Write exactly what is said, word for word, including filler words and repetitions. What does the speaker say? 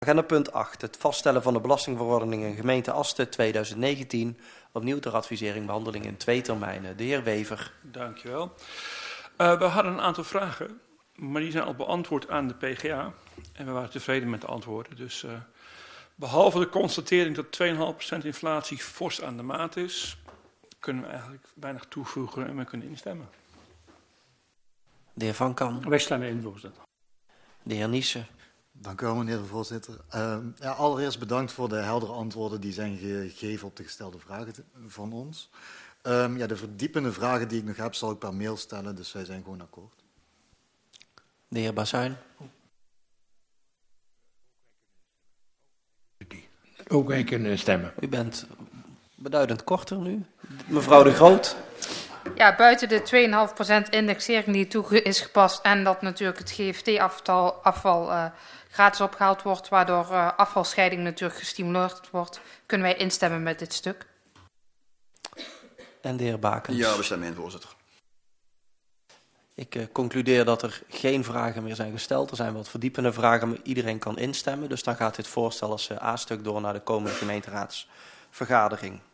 Agenda punt acht. Het vaststellen van de belastingverordening gemeente Asten tweeduizend negentien. Opnieuw ter advisering behandeling in twee termijnen. De heer Wever. Dankjewel. Uh, we hadden een aantal vragen, maar die zijn al beantwoord aan de P G A. En we waren tevreden met de antwoorden. Dus uh, behalve de constatering dat twee komma vijf procent inflatie fors aan de maat is, kunnen we eigenlijk weinig toevoegen en we kunnen instemmen. De heer Van Kan. Wij stemmen in, voorzitter. De heer Niesen. Dank u wel, meneer de voorzitter. Uh, ja, allereerst bedankt voor de heldere antwoorden die zijn gegeven op de gestelde vragen van ons. Um, ja, de verdiepende vragen die ik nog heb, zal ik per mail stellen, dus wij zijn gewoon akkoord. De heer Bazuin. Ook wij kunnen stemmen. U bent beduidend korter nu. Mevrouw De Groot. Ja, buiten de twee komma vijf procent indexering die toe is gepast en dat natuurlijk het G F T-afval afval, uh, gratis opgehaald wordt, waardoor uh, afvalscheiding natuurlijk gestimuleerd wordt, kunnen wij instemmen met dit stuk. En de heer Bakens. Ja, we stemmen in, voorzitter. Ik uh, concludeer dat er geen vragen meer zijn gesteld. Er zijn wat verdiepende vragen, maar iedereen kan instemmen. Dus dan gaat dit voorstel als uh, A-stuk door naar de komende gemeenteraadsvergadering.